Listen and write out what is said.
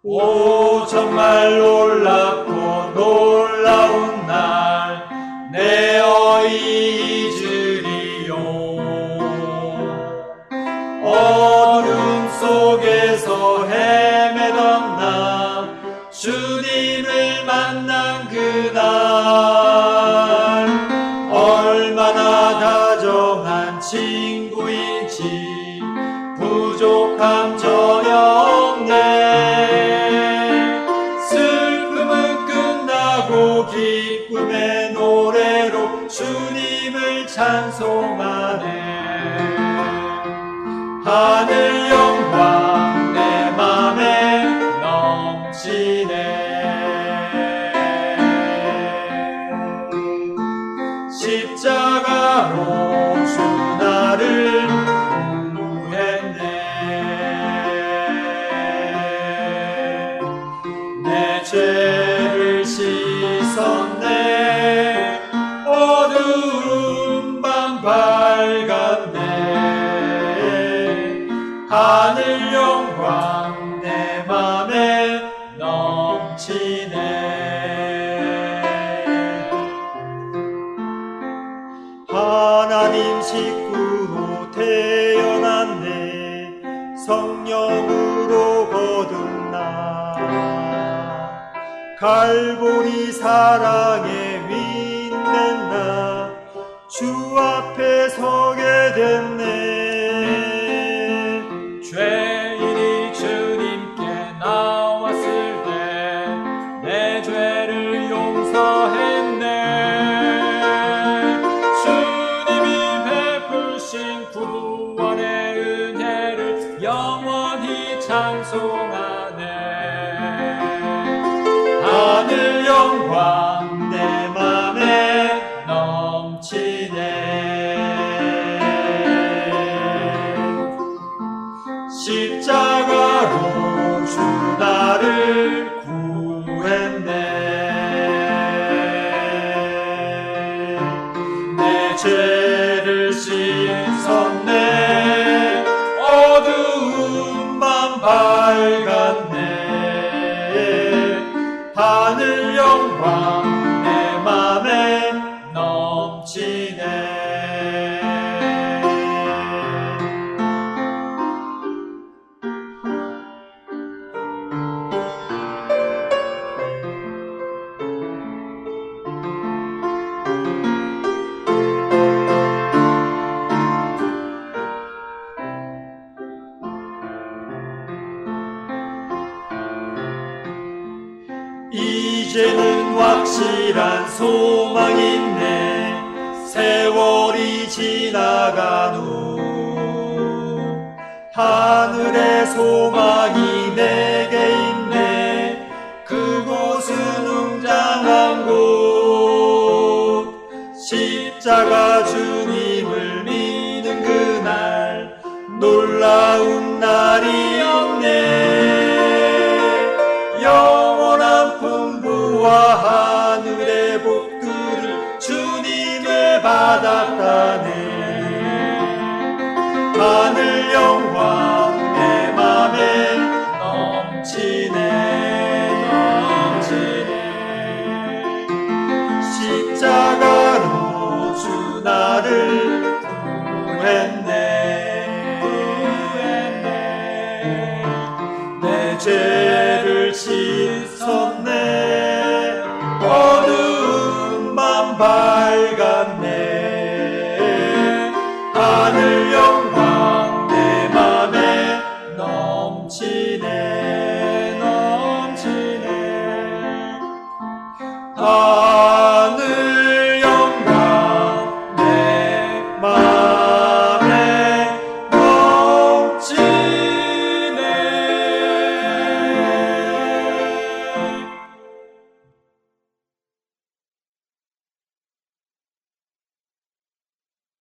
오 정말 놀랍고 놀라운 날 내어 잊으리요. 어둠 속에서 헤매던 나 주님을 만난 그날 얼마나 다정한 친구인지 부족함 전혀 없네. 슬픔은 끝나고 기쁨의 노래로 주님을 찬송하네. 하늘 영광 내 맘에 넘치네. 십자가로 주 나를 구했네. 내 죄를 씻었네. 어두운 밤 밝았네. 하늘 영광 내 맘에 넘치네. 하나님 식구로 태어났네. 성령으로 거듭나 갈보리 사랑에 윈된 나 주 앞에 서게 됐네. 죄인이 주님께 나왔을 때 내 죄를 용서했네. 주님이 베푸신 구원의 은혜를 영원히 찬송하네. 하늘 영광 내 맘에 넘치네. 십자가로 주 나를 구했네. 내 죄를 씻었네. 어두운 밤 밝았네. 하늘 영광 내 맘에 넘치네. 이제는 확실한 소망이 있네. 세월이 지나간 후 하늘의 소망이 내게 있네. 그곳은 웅장한 곳. 십자가 주님을 믿는 그날 놀라운 날이 없네. 영원한 풍부와 하늘의 복들을 주님을 받았다네. 하늘 영광 내 맘에 넘치네. 십자가로 주 나를